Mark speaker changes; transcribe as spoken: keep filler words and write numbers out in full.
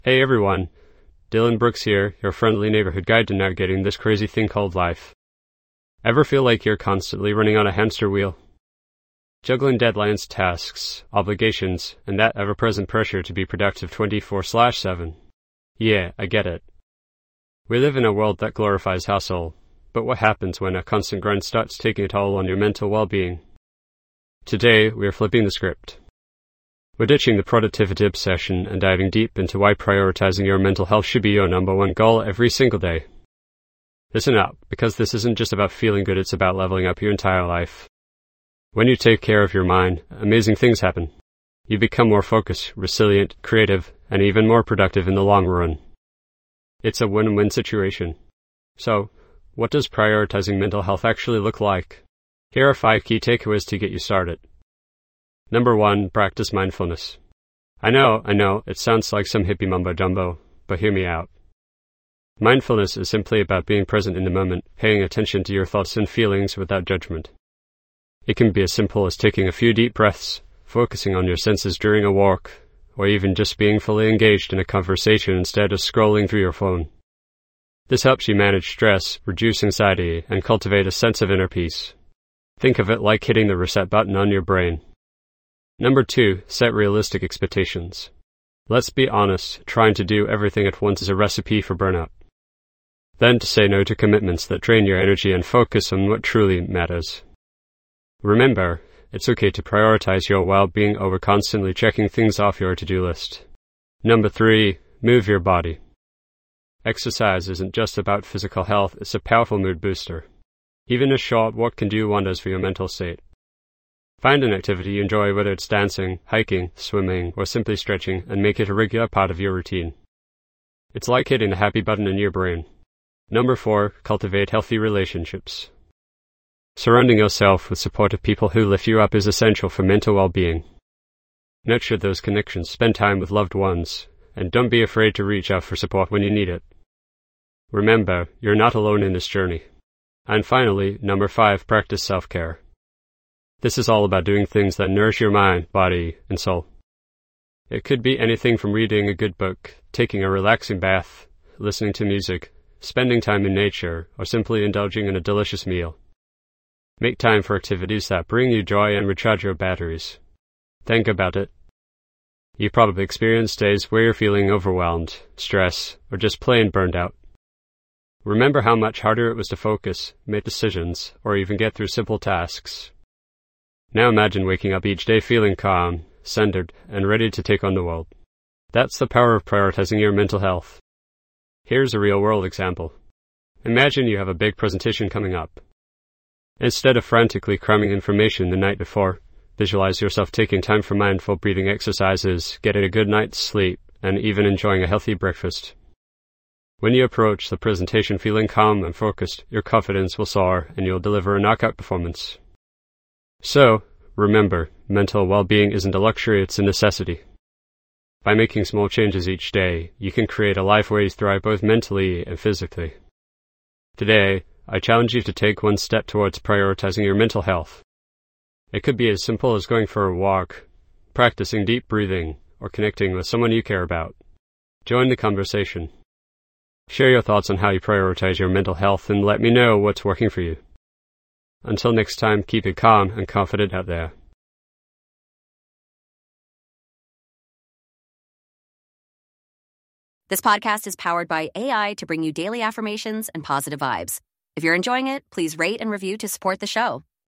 Speaker 1: Hey everyone, Dylan Brooks here, your friendly neighborhood guide to navigating this crazy thing called life. Ever feel like you're constantly running on a hamster wheel? Juggling deadlines, tasks, obligations, and that ever-present pressure to be productive twenty-four seven. Yeah, I get it. We live in a world that glorifies hustle, but what happens when a constant grind starts taking a toll on your mental well-being? Today, we are flipping the script. We're ditching the productivity obsession and diving deep into why prioritizing your mental health should be your number one goal every single day. Listen up, because this isn't just about feeling good, it's about leveling up your entire life. When you take care of your mind, amazing things happen. You become more focused, resilient, creative, and even more productive in the long run. It's a win-win situation. So, what does prioritizing mental health actually look like? Here are five key takeaways to get you started. Number one, practice mindfulness. I know, I know, it sounds like some hippie mumbo-jumbo, but hear me out. Mindfulness is simply about being present in the moment, paying attention to your thoughts and feelings without judgment. It can be as simple as taking a few deep breaths, focusing on your senses during a walk, or even just being fully engaged in a conversation instead of scrolling through your phone. This helps you manage stress, reduce anxiety, and cultivate a sense of inner peace. Think of it like hitting the reset button on your brain. Number two, set realistic expectations. Let's be honest, trying to do everything at once is a recipe for burnout. Then to say no to commitments that drain your energy and focus on what truly matters. Remember, it's okay to prioritize your well-being over constantly checking things off your to-do list. Number three, move your body. Exercise isn't just about physical health, it's a powerful mood booster. Even a short walk can do wonders for your mental state. Find an activity you enjoy, whether it's dancing, hiking, swimming, or simply stretching, and make it a regular part of your routine. It's like hitting the happy button in your brain. Number four, cultivate healthy relationships. Surrounding yourself with supportive people who lift you up is essential for mental well-being. Nurture those connections, spend time with loved ones, and don't be afraid to reach out for support when you need it. Remember, you're not alone in this journey. And finally, number five, practice self-care. This is all about doing things that nourish your mind, body, and soul. It could be anything from reading a good book, taking a relaxing bath, listening to music, spending time in nature, or simply indulging in a delicious meal. Make time for activities that bring you joy and recharge your batteries. Think about it. You probably experienced days where you're feeling overwhelmed, stressed, or just plain burned out. Remember how much harder it was to focus, make decisions, or even get through simple tasks. Now imagine waking up each day feeling calm, centered, and ready to take on the world. That's the power of prioritizing your mental health. Here's a real-world example. Imagine you have a big presentation coming up. Instead of frantically cramming information the night before, visualize yourself taking time for mindful breathing exercises, getting a good night's sleep, and even enjoying a healthy breakfast. When you approach the presentation feeling calm and focused, your confidence will soar and you'll deliver a knockout performance. So, remember, mental well-being isn't a luxury, it's a necessity. By making small changes each day, you can create a life where you thrive both mentally and physically. Today, I challenge you to take one step towards prioritizing your mental health. It could be as simple as going for a walk, practicing deep breathing, or connecting with someone you care about. Join the conversation. Share your thoughts on how you prioritize your mental health and let me know what's working for you. Until next time, keep it calm and confident out there.
Speaker 2: This podcast is powered by A I to bring you daily affirmations and positive vibes. If you're enjoying it, please rate and review to support the show.